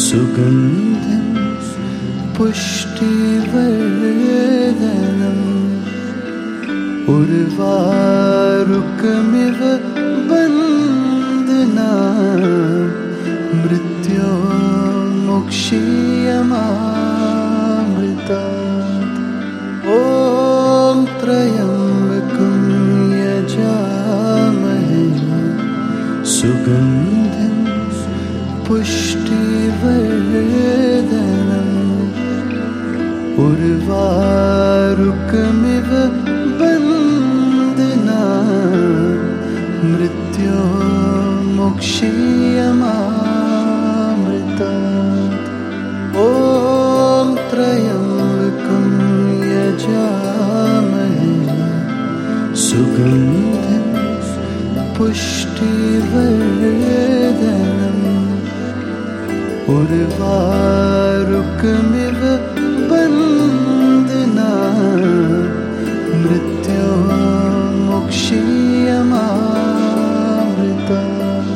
सुगन्धिं पुष्टिवर्धनम् उर्वारुकमिव बन्धना मृत्योर्मुक्षीयमामृतात्। ॐ त्र्यम्बकं यजामहे सुगन्धिं पुष्टिवर्धनम् उर्वारुकमिव बन्धना मृत्योर्मुक्षीयमामृतात्। ॐ त्र्यम्बकं यजामहे सुगन्धिं पुष्टिवर्धनम् उर्वारुकमिव बन्धना मृत्योर्मुक्षीयमामृतात्।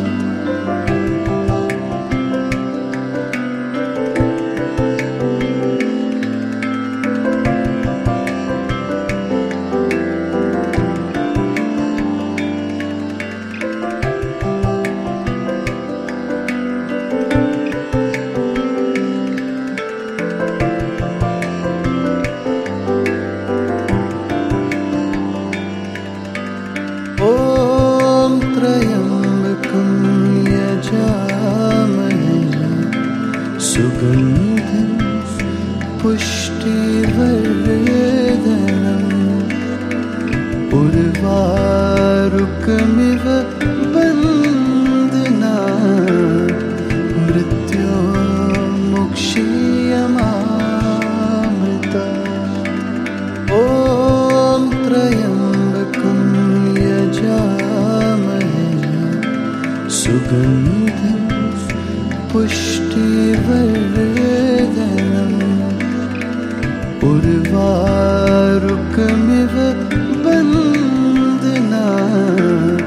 ॐ त्र्यम्बकं यजामहे सुगन्धिं पुष्टिवर्धनम् उर्वारुकमिव बन्धना मृत्योर्मुक्षीयमामृतात्। ॐ त्र्यम्बकं यजामहे सुगन्धिं पुष्टिवर्धनम् उर्वारुकमिव बन्धना